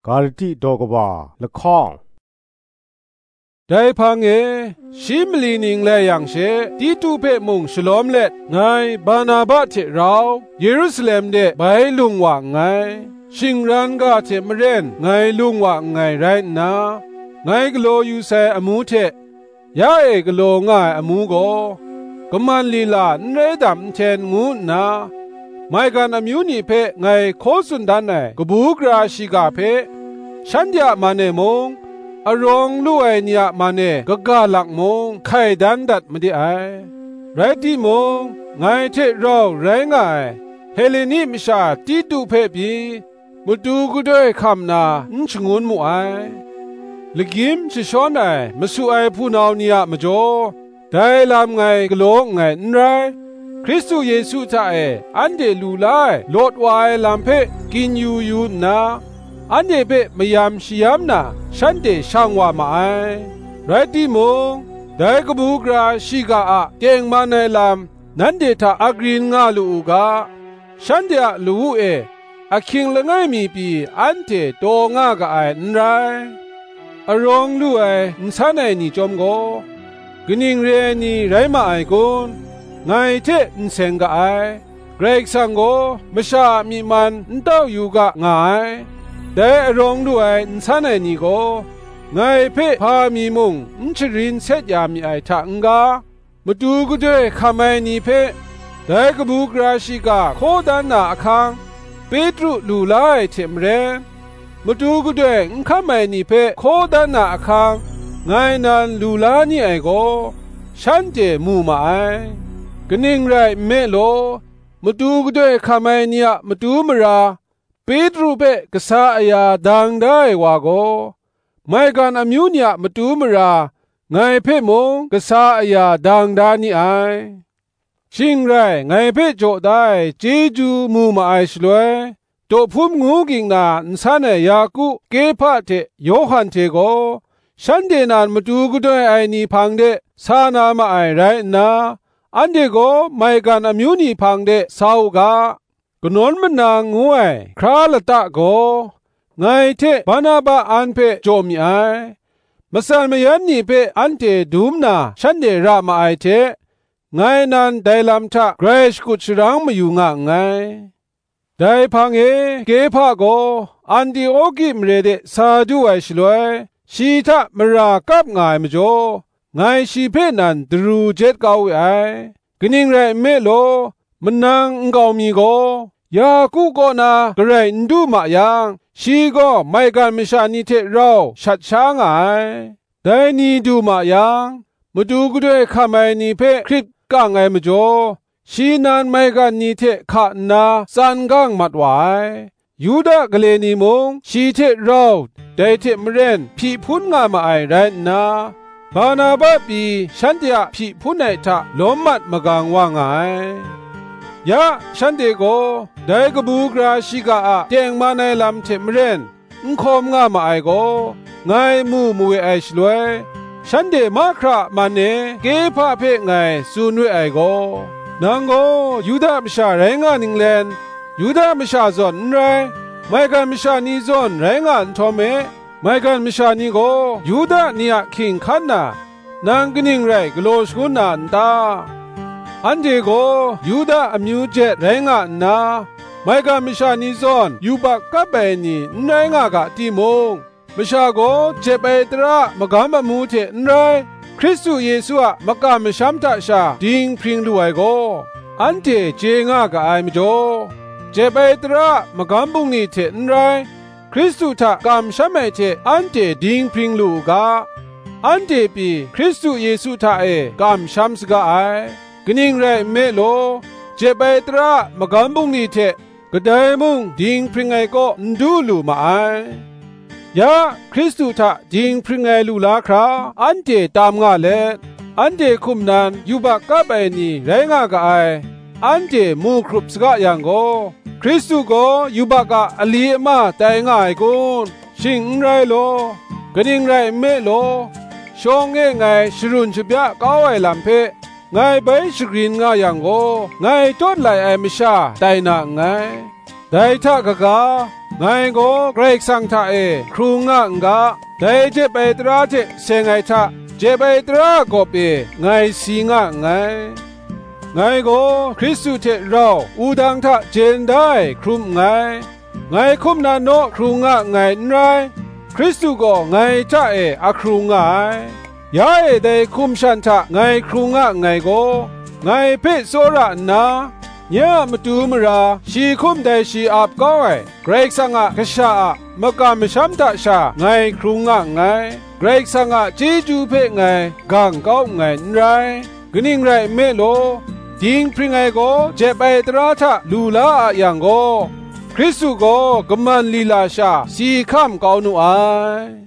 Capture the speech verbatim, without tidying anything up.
กาลติดอกบาละข้องได้พังเอชิมลีนิงและยังเชตีตูเปมุงฉลอมเล็ดไงบานาบาเทเราเยรูซาเล็มเดไปลุงว่าไงชิงรันกาเทมเรนไงลุงว่าไงไรนะไงกโลยูเซอมูเทยาเอกโลง่ายอมูโกกมันลีลานเรดัมเทนงูนาไม่กันอมิวนีเพไงโคสุนดันไงกบูกราชิกาเพฉันอยากมาเนมงอรองลู่ไอเนี่ยมาเนกกาลักมงไข่ดันดัดไม่ได้ไอไรที่มงไงเทเราไรไงเฮเลนีมิชาตีตูเพบีมุดูกุด้วยคำนาอินชงวนมูไอลกิมชิชอนไอมาสู่ไอผู้นาวเนี่ยมาจ่อได้ลำไงกโลกไงนไรคริสต์เยซูท่าเออันเดลูไลโลดวายลำเพกินยูยูนาอันเดเปมยามชิยามนาฉันเดช่างว่ามาไอไรที่มงได้กบูกราชิกาอะเก่งมาในลำนั้นเดถ้าอักรีนงาลูกาฉันเดอะลูเออาคิงละไงมีปีอันเดโตงากะไอนไรอรองลู่ไออินสานไอนี่จอมโกกนิงเรนีไรมาไอกุนไงเทอินเซงกะไอเกรกสังโกมชามีมันอินเต้าอยู่กะไงแต่รองด้วยอินสานไอนี่โกไงเพ่พามีมุงอินชรินเซตยามีไอทังกามาดูก็ด้วยคำไอนี่เพ่แต่กบูกราชิกาโคดันนาคังเปตรุลูไลเทมเรมาดูก็ด้วยอินคำไอนี่เพ่โคดันนาคังไงนั้นลูลานี่ไอโกฉันเจมูมาไอกนิ่งไรเมโลมาดูก็ด้วยคำไอเนี่ยมาดูมราเปตรูเปกษาอยาดังได้ว่าโกไม่กันอมิวเนี่ยมาดูมราไงเพ่มงกษาอยาดังดานี่ไอชิงไรไงเพ่โจได้เจจูมูมาไอชลวยตัวพุ่มงูกิงนาอินสานยากุเกพะเทโยฮันเทโกฉันเดนานมาดูก็ด้วยไอนี่พังเดสานามาไอไรนะอันเดโกไม่กันอมิวนี่พังเดสาวกากนนมันนางงวยคราละตะโกไงเทบานาบาอันเพโจมีไอมาสันมายันนี่เพอันเตดูมนาฉันเดรามาไอเทไงนันไดลัมทะเกรชกุชรังมาอยู่งะไงได้พังเอเกพะโกอันดีโอกิมเรเดซาดูไอชลวยชีทะมรากับงายมจ่อไงชีเพนันดรูเจ็ดเก้าไอกนิ่งไรเมโลมันนางงกาวมีโกยากูก็นากระไรดูมายังชีก็ไม่กันไม่ชานิเทเราชัดช้างไงแต่นี่ดูมายังมาดูก็ด้วยข้าไม่นี่เพคริปก้างไงมาจ่อชีนั้นไม่กันนิเทขานาสันก้างมัดไว้ยูดากเลนีมงชีเทเราได้เทมเรนพี่พุนงามาไอไรนาบานาบาปีฉันเดียพี่พุนไอทะล้มมัดมากางว่าไงยะฉันเดโกได้กบูกราชิกาอะเจงมาในลำเทมเรนอุคมงามาไอโกไงมูมวยไอชลวยฉันเดมาครามาเนเกพะเพไงซูนวยไอโกนางโกยูดามชาแรงานิงแลนยูดามชาซอนไรไม่กันมิชานีซอนแรงานทอเมไม่กันมิชานีโกยูดาเนียคิงขันนานางกนิงไรกโลสกุนนันตาอันเดโกยูดาอมิวเจแรงานนาไม่กันมิชานีซอนยูบักกับเบนีแรงากะติมงมิชาโกเจเปตระมกามมูเทนไรคริสต์เยซูอะมกามชัมตะชาดิงพริงดูไอโกอันเทเจงากะไอมจ่อเจเปตระมกำบุงนี่เทนไรคริสตุทะกำชะเมเทอันเตดิงพริงลูกาอันเตปีคริสตุเยซูทะเอกำชัมสกาไอกนิ่งไรเมโลเจเปตระมกำบุงนี่เทกระไดมุงดิงพริงไอก็ดูลูมาไอยาคริสตุทะดิงพริงไอลูลาคราอันเตตามงาเลอันเตคุมนันยูบักกับไอนี่ไรงากะไออันเจมูครุปสกะยังโกคริสตุโกยูบากะอลีมาแต่ง่ายกุนชิงไรโลกระดิ่งไรเมโลชงเงไงชรุนชบยะก้าวไอลำเพไงไปสกรีนง่ายยังโกไงจดไหลไอมิชาไตนาไงได้ท่ากะกาไงก็เกรกสังท่าเอครูงะงะได้เจไปตราเจเซงไงท่าเจไปตราก็เปไงสีงะไงไงก็คริสตุเทเราอูดังท่าเจนได้ครุมไงไงคุมนาโนครูงะไงไรคริสตุก็ไงท่าเออะครูงะยาเอได้คุมชันท่าไงครูงะไงก็ไงเพ่โซระนาเนี่ยมาดูมราชีคุมได้ชีอาบก้อยเกรกสังะกษามกามชัมตาชาไงครูงะไงเกรกสังะจีจูเพ่ไงกังก้าวไงไรกนิ่งไรเมโลจิงพริงไงก็เจ็บไปตราทะลูลาอะยังก็คริสตุก็กำมันลีลาชาสีข้ามก้าวนูไอ